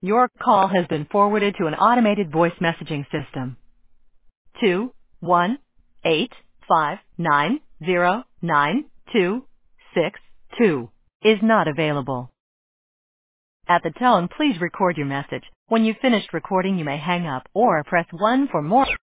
Your call has been forwarded to an automated voice messaging system. 21859099262 is not available. At the tone, please record your message. When you've finished recording, you may hang up or press 1 for more.